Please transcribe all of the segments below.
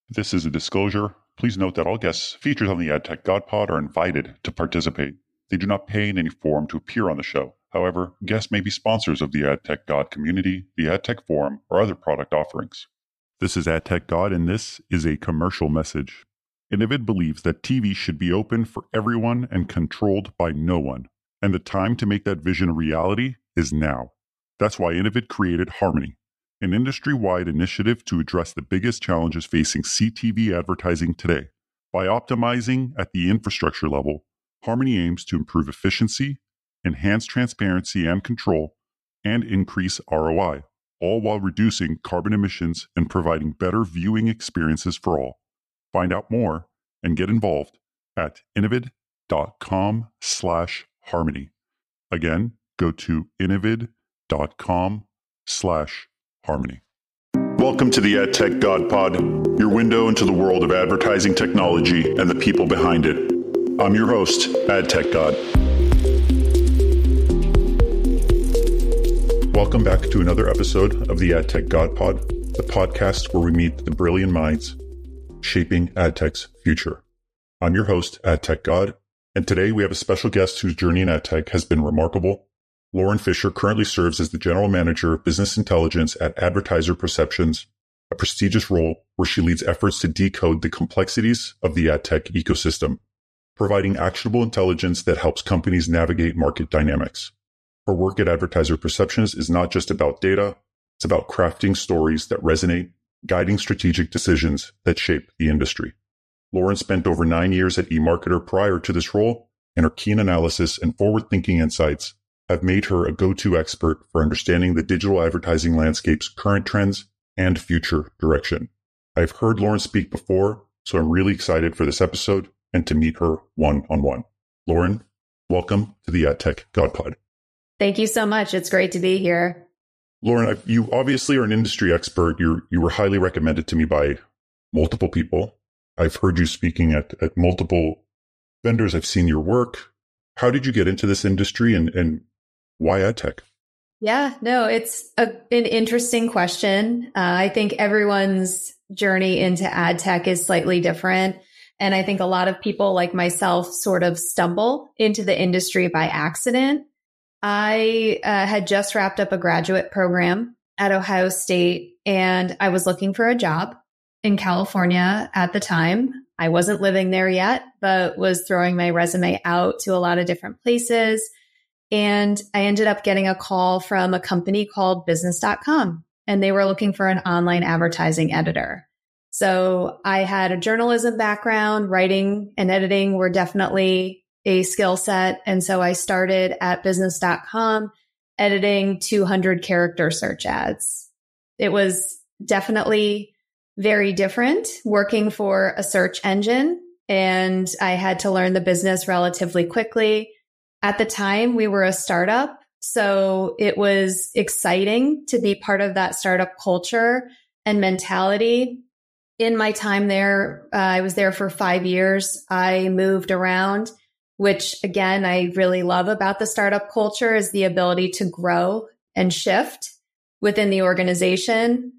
This is a disclosure. Please note that all guests featured on the AdTech God Pod are invited to participate. They do not pay in any form to appear on the show. However, guests may be sponsors of the AdTech God community, the AdTech Forum, or other product offerings. This is AdTech God, and this is a commercial message. Innovid believes that TV should be open for everyone and controlled by no one. And the time to make that vision a reality is now. That's why Innovid created Harmony, an industry-wide initiative to address the biggest challenges facing CTV advertising today. By optimizing at the infrastructure level, Harmony aims to improve efficiency, enhance transparency and control, and increase ROI, all while reducing carbon emissions and providing better viewing experiences for all. Find out more and get involved at innovid.com/harmony. Again, go to innovid.com/harmony. Welcome to the AdTech God Pod, your window into the world of advertising technology and the people behind it. I'm your host, AdTech God. Welcome back to another episode of the AdTech God Pod, the podcast where we meet the brilliant minds shaping AdTech's future. I'm your host, AdTech God, and today we have a special guest whose journey in AdTech has been remarkable. Lauren Fisher currently serves as the General Manager of Business Intelligence at Advertiser Perceptions, a prestigious role where she leads efforts to decode the complexities of the AdTech ecosystem, providing actionable intelligence that helps companies navigate market dynamics. Her work at Advertiser Perceptions is not just about data, it's about crafting stories that resonate, guiding strategic decisions that shape the industry. Lauren spent over 9 years at eMarketer prior to this role, and her keen analysis and forward-thinking insights have made her a go-to expert for understanding the digital advertising landscape's current trends and future direction. I've heard Lauren speak before, so I'm really excited for this episode and to meet her one-on-one. Lauren, welcome to the AdTech God Pod. Thank you so much. It's great to be here. Lauren, you obviously are an industry expert. You were highly recommended to me by multiple people. I've heard you speaking at multiple vendors. I've seen your work. How did you get into this industry and why AdTech? Yeah, no, it's an interesting question. I think everyone's journey into AdTech is slightly different. And I think a lot of people like myself sort of stumble into the industry by accident. I had just wrapped up a graduate program at Ohio State, and I was looking for a job in California at the time. I wasn't living there yet, but was throwing my resume out to a lot of different places. And I ended up getting a call from a company called Business.com, and they were looking for an online advertising editor. So I had a journalism background. Writing and editing were definitely a skill set. And so I started at Business.com editing 200 character search ads. It was definitely very different working for a search engine, and I had to learn the business relatively quickly. At the time, we were a startup, so it was exciting to be part of that startup culture and mentality. In my time there, I was there for 5 years. I moved around, which again, I really love about the startup culture is the ability to grow and shift within the organization.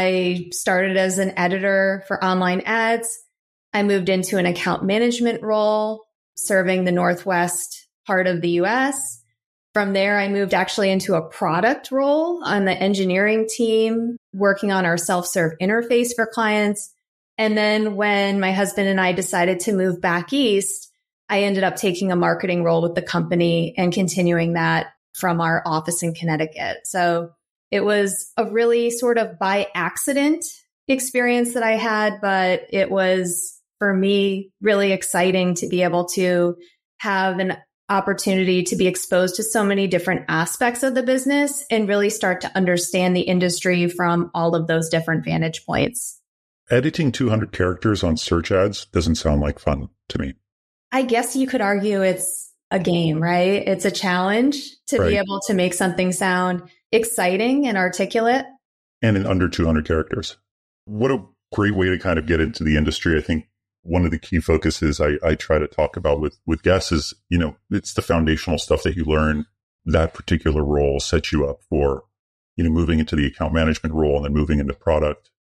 I started as an editor for online ads. I moved into an account management role, serving the Northwest part of the US. From there, I moved actually into a product role on the engineering team, working on our self-serve interface for clients. And then when my husband and I decided to move back east, I ended up taking a marketing role with the company and continuing that from our office in Connecticut. So it was a really sort of by accident experience that I had, but it was for me really exciting to be able to have an opportunity to be exposed to so many different aspects of the business and really start to understand the industry from all of those different vantage points. Editing 200 characters on search ads doesn't sound like fun to me. I guess you could argue it's a game, right? It's a challenge to be able to make something sound exciting and articulate. And in under 200 characters. What a great way to kind of get into the industry. I think one of the key focuses I try to talk about with guests is, it's the foundational stuff that you learn. That particular role sets you up for, moving into the account management role and then moving into product.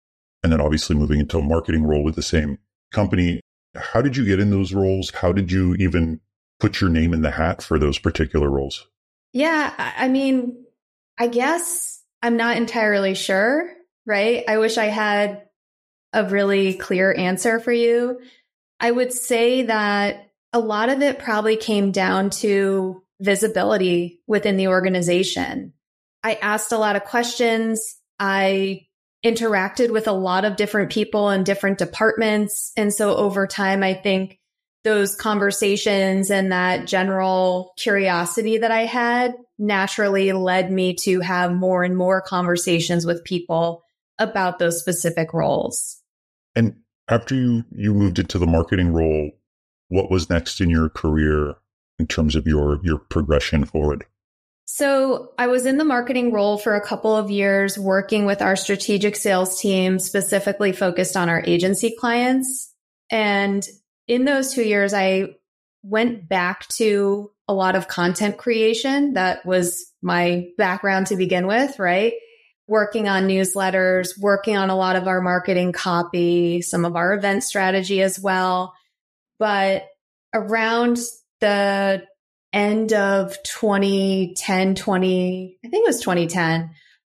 and then obviously moving into a marketing role with the same company. How did you get in those roles? How did you even put your name in the hat for those particular roles? Yeah, I mean, I guess I'm not entirely sure, right? I wish I had a really clear answer for you. I would say that a lot of it probably came down to visibility within the organization. I asked a lot of questions. I interacted with a lot of different people in different departments. And so over time, I think those conversations and that general curiosity that I had naturally led me to have more and more conversations with people about those specific roles. And after you moved into the marketing role, what was next in your career in terms of your progression forward? So I was in the marketing role for a couple of years, working with our strategic sales team, specifically focused on our agency clients. And in those 2 years, I went back to a lot of content creation. That was my background to begin with, right? Working on newsletters, working on a lot of our marketing copy, some of our event strategy as well. But around the end of 2010, I think it was 2010,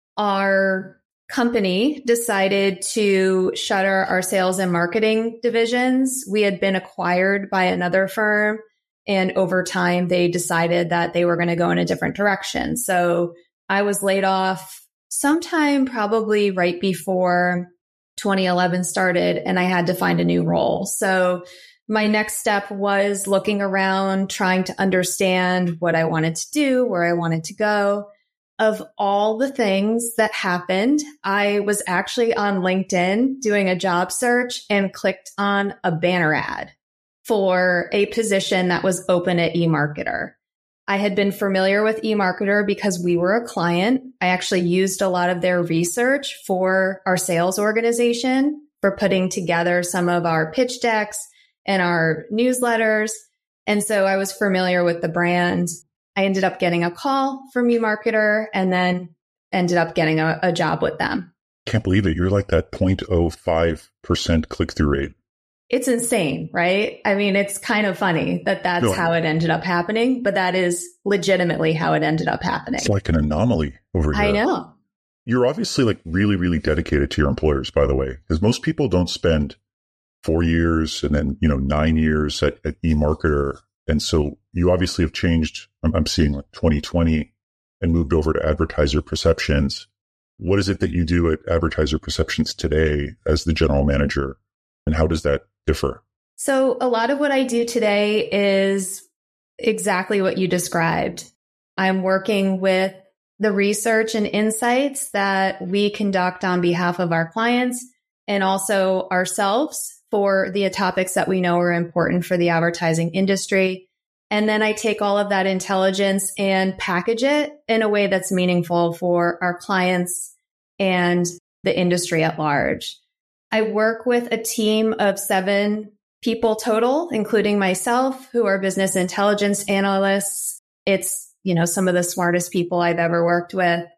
our company decided to shutter our sales and marketing divisions. We had been acquired by another firm, and over time, they decided that they were going to go in a different direction. So I was laid off sometime probably right before 2011 started, and I had to find a new role. So my next step was looking around, trying to understand what I wanted to do, where I wanted to go. Of all the things that happened, I was actually on LinkedIn doing a job search and clicked on a banner ad for a position that was open at eMarketer. I had been familiar with eMarketer because we were a client. I actually used a lot of their research for our sales organization for putting together some of our pitch decks and our newsletters. And so I was familiar with the brand. I ended up getting a call from eMarketer and then ended up getting a job with them. Can't believe it. You're like that 0.05% click-through rate. It's insane, right? I mean, it's kind of funny that that's how it ended up happening, but that is legitimately how it ended up happening. It's like an anomaly over here. I know. You're obviously like really, really dedicated to your employers, by the way, because most people don't spend 4 years and then, 9 years at eMarketer. And so you obviously have changed. I'm seeing like 2020 and moved over to Advertiser Perceptions. What is it that you do at Advertiser Perceptions today as the general manager? And how does that differ? So a lot of what I do today is exactly what you described. I'm working with the research and insights that we conduct on behalf of our clients and also ourselves for the topics that we know are important for the advertising industry. And then I take all of that intelligence and package it in a way that's meaningful for our clients and the industry at large. I work with a team of 7 people total, including myself, who are business intelligence analysts. It's, some of the smartest people I've ever worked with.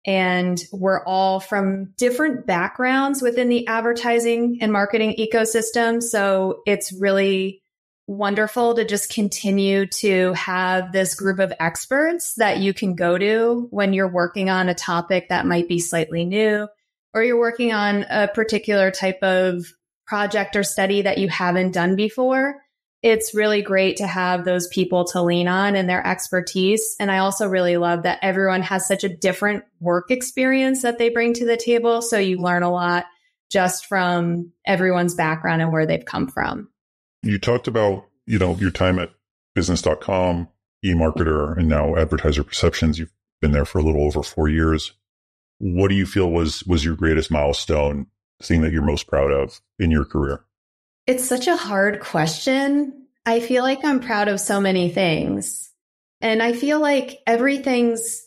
And we're all from different backgrounds within the advertising and marketing ecosystem. So it's really wonderful to just continue to have this group of experts that you can go to when you're working on a topic that might be slightly new, or you're working on a particular type of project or study that you haven't done before. It's really great to have those people to lean on and their expertise. And I also really love that everyone has such a different work experience that they bring to the table. So you learn a lot just from everyone's background and where they've come from. You talked about, your time at business.com, eMarketer, and now Advertiser Perceptions. You've been there for a little over 4 years. What do you feel was your greatest milestone, thing that you're most proud of in your career? It's such a hard question. I feel like I'm proud of so many things. And I feel like everything's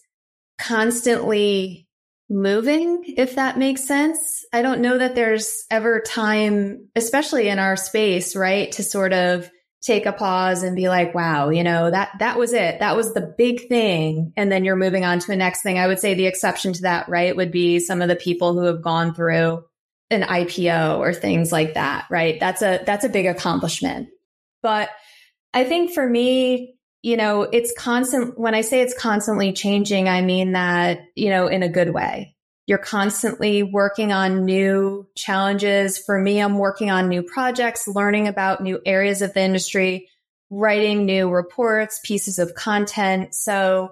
constantly moving, if that makes sense. I don't know that there's ever time, especially in our space, right, to sort of take a pause and be like, wow, that was it. That was the big thing. And then you're moving on to the next thing. I would say the exception to that, right, would be some of the people who have gone through an IPO or things like that, right? That's a big accomplishment. But I think for me, it's constant. When I say it's constantly changing, I mean that, in a good way. You're constantly working on new challenges. For me, I'm working on new projects, learning about new areas of the industry, writing new reports, pieces of content. So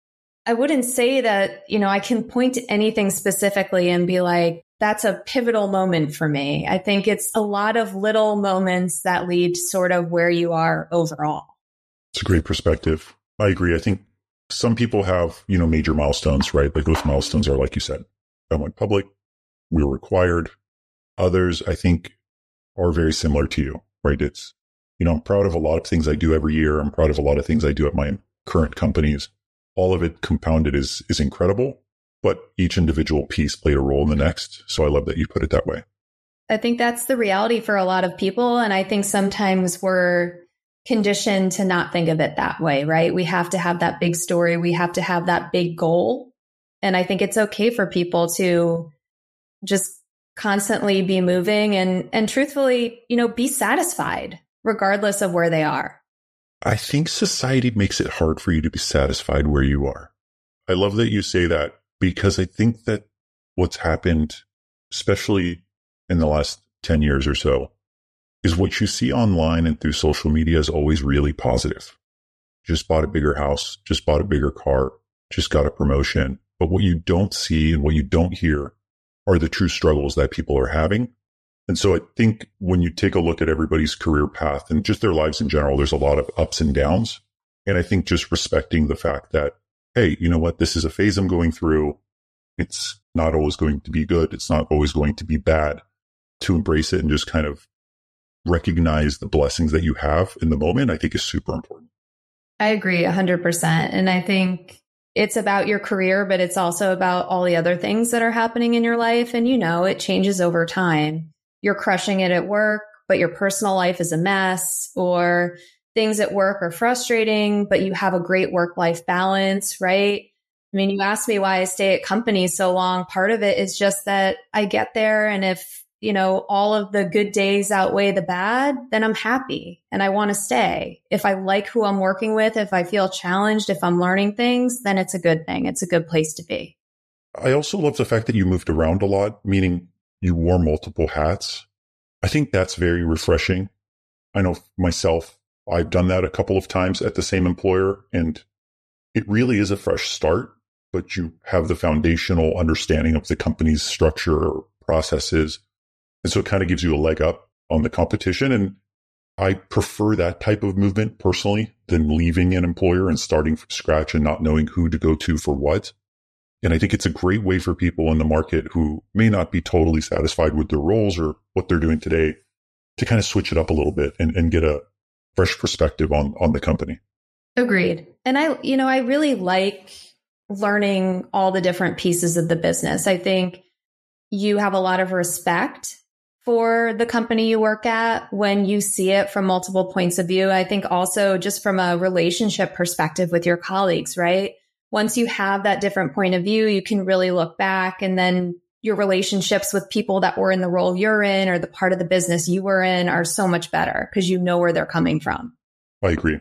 I wouldn't say that, I can point to anything specifically and be like, that's a pivotal moment for me. I think it's a lot of little moments that lead to sort of where you are overall. It's a great perspective. I agree. I think some people have, major milestones, right? Like those milestones are, like you said, I went public, we were acquired. Others, I think, are very similar to you, right? It's, I'm proud of a lot of things I do every year. I'm proud of a lot of things I do at my current companies. All of it compounded is incredible, but each individual piece played a role in the next. So I love that you put it that way. I think that's the reality for a lot of people. And I think sometimes we're conditioned to not think of it that way, right? We have to have that big story. We have to have that big goal. And I think it's okay for people to just constantly be moving and truthfully, be satisfied regardless of where they are. I think society makes it hard for you to be satisfied where you are. I love that you say that because I think that what's happened, especially in the last 10 years or so, is what you see online and through social media is always really positive. Just bought a bigger house, just bought a bigger car, just got a promotion. But what you don't see and what you don't hear are the true struggles that people are having. And so I think when you take a look at everybody's career path and just their lives in general, there's a lot of ups and downs. And I think just respecting the fact that, hey, you know what, this is a phase I'm going through. It's not always going to be good. It's not always going to be bad. To embrace it and just kind of recognize the blessings that you have in the moment, I think is super important. I agree 100%. And I think it's about your career, but it's also about all the other things that are happening in your life. And, it changes over time. You're crushing it at work, but your personal life is a mess, or things at work are frustrating, but you have a great work-life balance, right? I mean, you asked me why I stay at companies so long. Part of it is just that I get there, and if all of the good days outweigh the bad, then I'm happy and I want to stay. If I like who I'm working with, if I feel challenged, if I'm learning things, then it's a good thing. It's a good place to be. I also love the fact that you moved around a lot, meaning you wore multiple hats. I think that's very refreshing. I know myself, I've done that a couple of times at the same employer, and it really is a fresh start, but you have the foundational understanding of the company's structure or processes. And so it kind of gives you a leg up on the competition. And I prefer that type of movement personally than leaving an employer and starting from scratch and not knowing who to go to for what. And I think it's a great way for people in the market who may not be totally satisfied with their roles or what they're doing today to kind of switch it up a little bit and get a fresh perspective on the company. Agreed. And I really like learning all the different pieces of the business. I think you have a lot of respect for the company you work at when you see it from multiple points of view. I think also just from a relationship perspective with your colleagues, right? Once you have that different point of view, you can really look back, and then your relationships with people that were in the role you're in or the part of the business you were in are so much better because you know where they're coming from. I agree.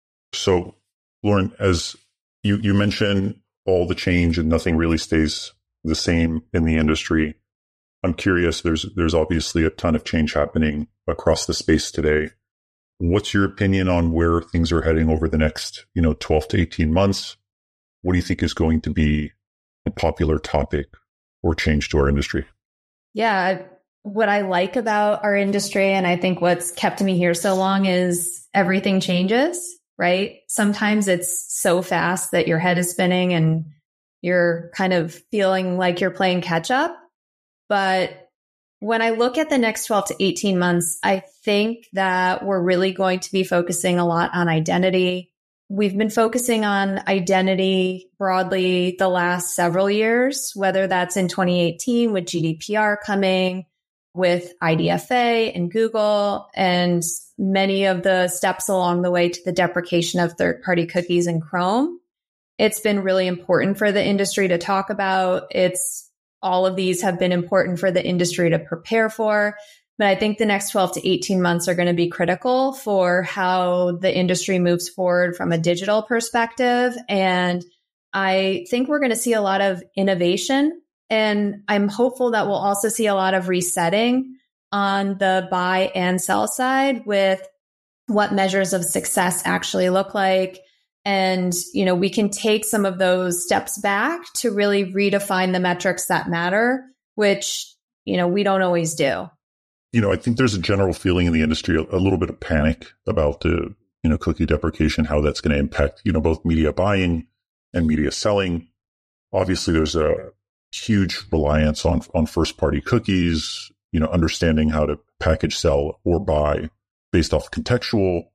So, Lauren, as you mentioned all the change and nothing really stays the same in the industry. I'm curious, there's obviously a ton of change happening across the space today. What's your opinion on where things are heading over the next, 12 to 18 months? What do you think is going to be a popular topic or change to our industry? Yeah, what I like about our industry, and I think what's kept me here so long, is everything changes, right? Sometimes it's so fast that your head is spinning and you're kind of feeling like you're playing catch up. But when I look at the next 12 to 18 months, I think that we're really going to be focusing a lot on identity. We've been focusing on identity broadly the last several years, whether that's in 2018 with GDPR coming, with IDFA and Google, and many of the steps along the way to the deprecation of third-party cookies in Chrome. It's been really important for the industry to talk about. It's all of these have been important for the industry to prepare for. But I think the next 12 to 18 months are going to be critical for how the industry moves forward from a digital perspective. And I think we're going to see a lot of innovation. And I'm hopeful that we'll also see a lot of resetting on the buy and sell side with what measures of success actually look like. And, we can take some of those steps back to really redefine the metrics that matter, which, we don't always do. I think there's a general feeling in the industry, a little bit of panic about the, cookie deprecation, how that's going to impact, both media buying and media selling. Obviously, there's a huge reliance on first party cookies, understanding how to package, sell, or buy based off contextual.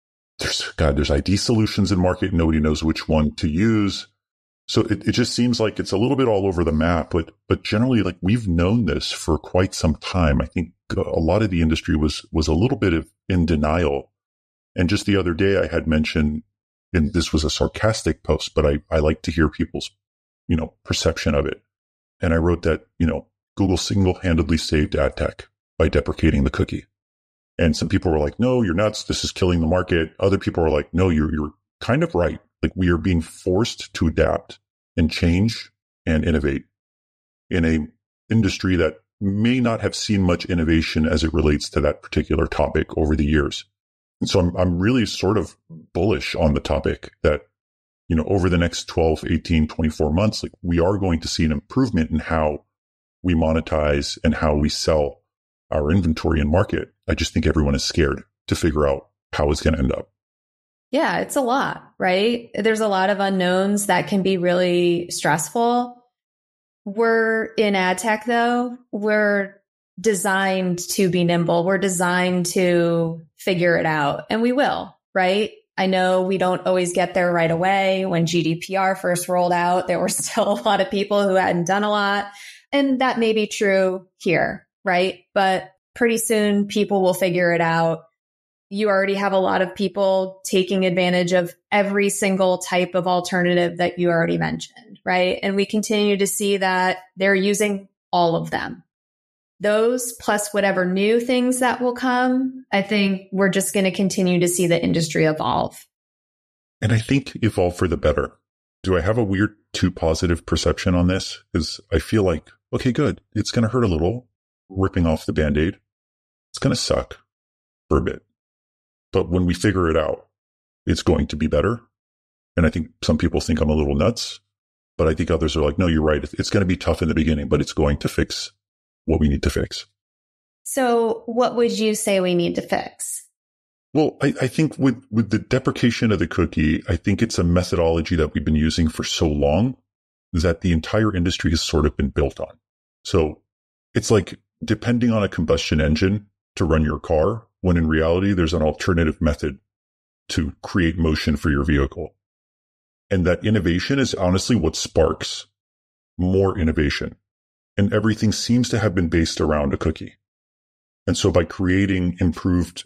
There's ID solutions in market. Nobody knows which one to use. So it just seems like it's a little bit all over the map, but generally, like, we've known this for quite some time. I think a lot of the industry was a little bit in denial. And just the other day I had mentioned, and this was a sarcastic post, but I like to hear people's, perception of it. And I wrote that, Google single-handedly saved ad tech by deprecating the cookie. And some people were like, no, you're nuts. This is killing the market. Other people were like, no, you're kind of right. Like, we are being forced to adapt and change and innovate in a industry that may not have seen much innovation as it relates to that particular topic over the years. And so I'm really sort of bullish on the topic that, over the next 12, 18, 24 months, like, we are going to see an improvement in how we monetize and how we sell our inventory and market. I just think everyone is scared to figure out how it's going to end up. Yeah, it's a lot, right? There's a lot of unknowns that can be really stressful. We're in ad tech, though. We're designed to be nimble. We're designed to figure it out, and we will, right? I know we don't always get there right away. When GDPR first rolled out, there were still a lot of people who hadn't done a lot. And that may be true here, right? But pretty soon people will figure it out. You already have a lot of people taking advantage of every single type of alternative that you already mentioned, right? And we continue to see that they're using all of them. Those plus whatever new things that will come, I think we're just going to continue to see the industry evolve. And I think evolve for the better. Do I have a weird too positive perception on this? Because I feel like, okay, good. It's going to hurt a little, ripping off the Band-Aid. It's going to suck for a bit. But when we figure it out, it's going to be better. And I think some people think I'm a little nuts, but I think others are like, no, you're right. It's going to be tough in the beginning, but it's going to fix what we need to fix. So what would you say we need to fix? Well, I think with the deprecation of the cookie, I think it's a methodology that we've been using for so long that the entire industry has sort of been built on. So it's like depending on a combustion engine to run your car, when in reality, there's an alternative method to create motion for your vehicle. And that innovation is honestly what sparks more innovation. And everything seems to have been based around a cookie. And so by creating improved,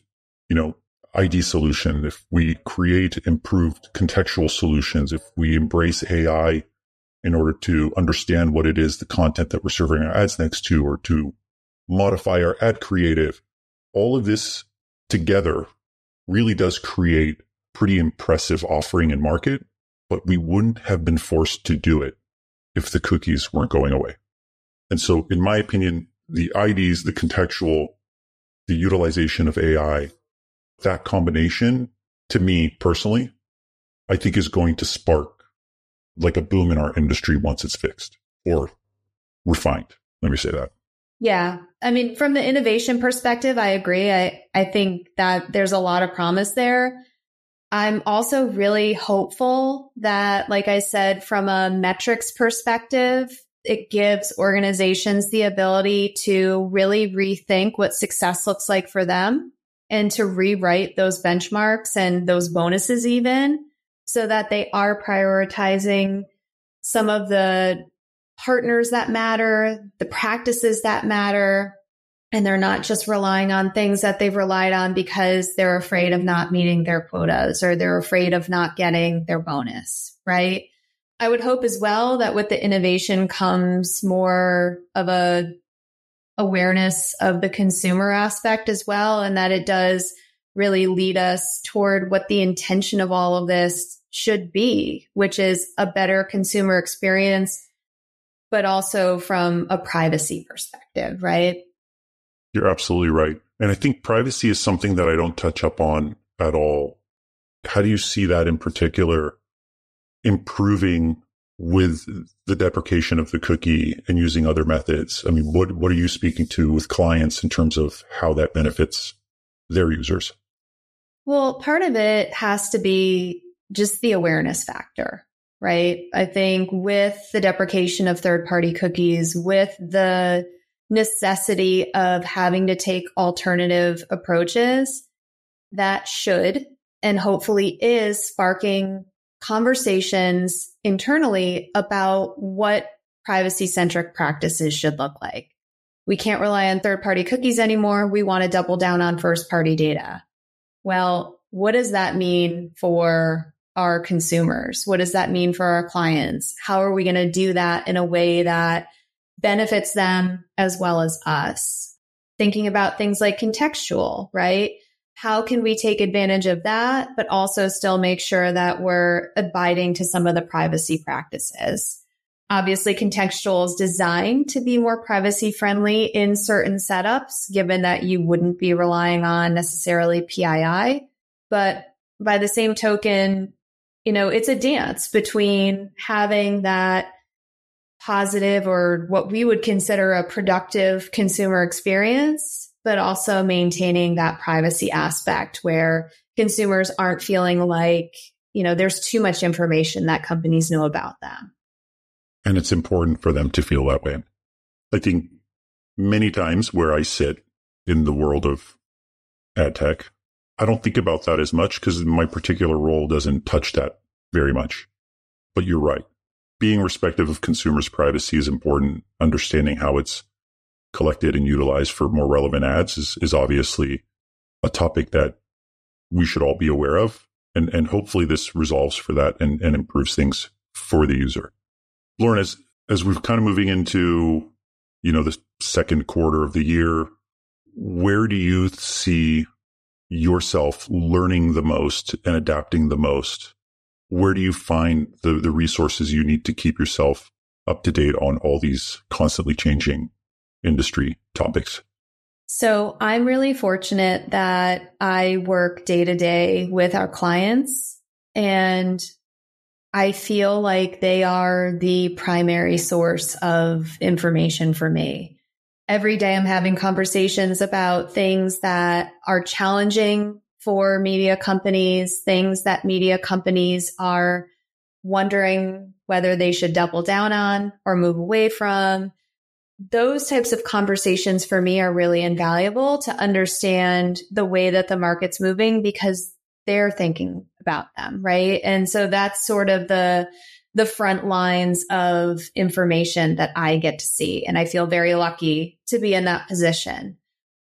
ID solution, if we create improved contextual solutions, if we embrace AI in order to understand what it is, the content that we're serving our ads next to, or to modify our ad creative, all of this together really does create pretty impressive offering in market, but we wouldn't have been forced to do it if the cookies weren't going away. And so in my opinion, the IDs, the contextual, the utilization of AI, that combination, to me personally, I think is going to spark like a boom in our industry once it's fixed or refined. Let me say that. Yeah. I mean, from the innovation perspective, I agree. I think that there's a lot of promise there. I'm also really hopeful that, like I said, from a metrics perspective, it gives organizations the ability to really rethink what success looks like for them and to rewrite those benchmarks and those bonuses even, so that they are prioritizing some of the partners that matter, the practices that matter, and they're not just relying on things that they've relied on because they're afraid of not meeting their quotas or they're afraid of not getting their bonus, right? I would hope as well that with the innovation comes more of a awareness of the consumer aspect as well, and that it does really lead us toward what the intention of all of this should be, which is a better consumer experience, but also from a privacy perspective, right? You're absolutely right. And I think privacy is something that I don't touch up on at all. How do you see that in particular improving with the deprecation of the cookie and using other methods? I mean, what are you speaking to with clients in terms of how that benefits their users? Well, part of it has to be just the awareness factor, right? I think with the deprecation of third-party cookies, with the necessity of having to take alternative approaches, that should and hopefully is sparking conversations internally about what privacy-centric practices should look like. We can't rely on third-party cookies anymore. We want to double down on first-party data. Well, what does that mean for our consumers? What does that mean for our clients? How are we going to do that in a way that benefits them as well as us? Thinking about things like contextual, right? How can we take advantage of that, but also still make sure that we're abiding to some of the privacy practices? Obviously, contextual is designed to be more privacy friendly in certain setups, given that you wouldn't be relying on necessarily PII. But by the same token, it's a dance between having that positive or what we would consider a productive consumer experience, but also maintaining that privacy aspect where consumers aren't feeling like, there's too much information that companies know about them. And it's important for them to feel that way. I think many times where I sit in the world of ad tech, I don't think about that as much because my particular role doesn't touch that very much. But you're right. Being respectful of consumers' privacy is important. Understanding how it's collected and utilized for more relevant ads is obviously a topic that we should all be aware of. And hopefully this resolves for that and improves things for the user. Lauren, as we're kind of moving into, the second quarter of the year, where do you see yourself learning the most and adapting the most? Where do you find the resources you need to keep yourself up to date on all these constantly changing industry topics? So I'm really fortunate that I work day to day with our clients, and I feel like they are the primary source of information for me. Every day I'm having conversations about things that are challenging for media companies, things that media companies are wondering whether they should double down on or move away from. Those types of conversations for me are really invaluable to understand the way that the market's moving because they're thinking about them, right? And so that's sort of the front lines of information that I get to see. And I feel very lucky to be in that position.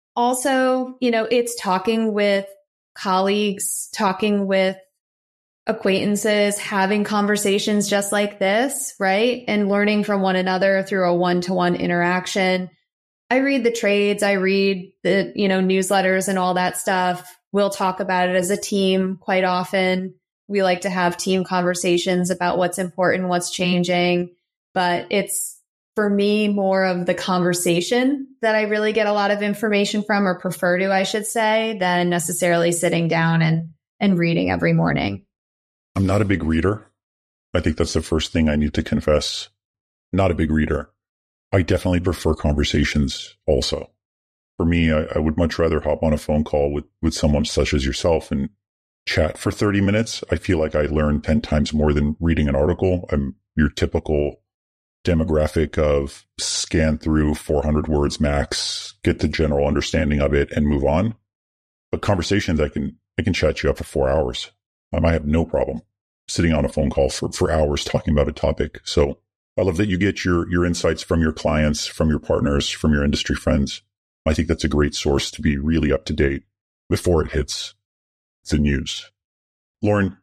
Also, it's talking with colleagues, talking with acquaintances, having conversations just like this, right? And learning from one another through a one-to-one interaction. I read the trades, I read the, newsletters and all that stuff. We'll talk about it as a team quite often. We like to have team conversations about what's important, what's changing, but it's for me more of the conversation that I really get a lot of information from, or prefer to, I should say, than necessarily sitting down and reading every morning. I'm not a big reader. I think that's the first thing I need to confess. Not a big reader. I definitely prefer conversations also. For me, I would much rather hop on a phone call with someone such as yourself and chat for 30 minutes. I feel like I learn 10 times more than reading an article. I'm your typical demographic of scan through 400 words max, get the general understanding of it and move on. But conversations, I can chat you up for 4 hours. I have no problem sitting on a phone call for hours talking about a topic. So I love that you get your insights from your clients, from your partners, from your industry friends. I think that's a great source to be really up to date before it hits the news. Lauren,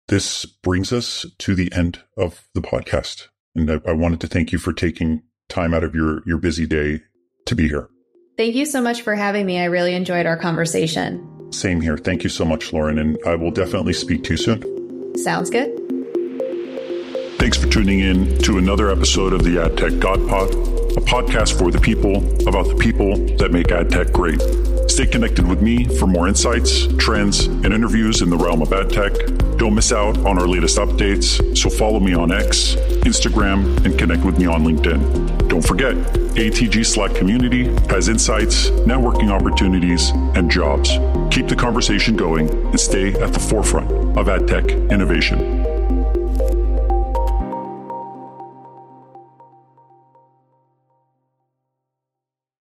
This brings us to the end of the podcast. And I wanted to thank you for taking time out of your busy day to be here. Thank you so much for having me. I really enjoyed our conversation. Same here. Thank you so much, Lauren. And I will definitely speak to you soon. Sounds good. Thanks for tuning in to another episode of the AdTech God Pod, a podcast for the people about the people that make AdTech great. Stay connected with me for more insights, trends, and interviews in the realm of AdTech. Don't miss out on our latest updates, so follow me on X, Instagram, and connect with me on LinkedIn. Don't forget, ATG Slack community has insights, networking opportunities, and jobs. Keep the conversation going and stay at the forefront of AdTech innovation.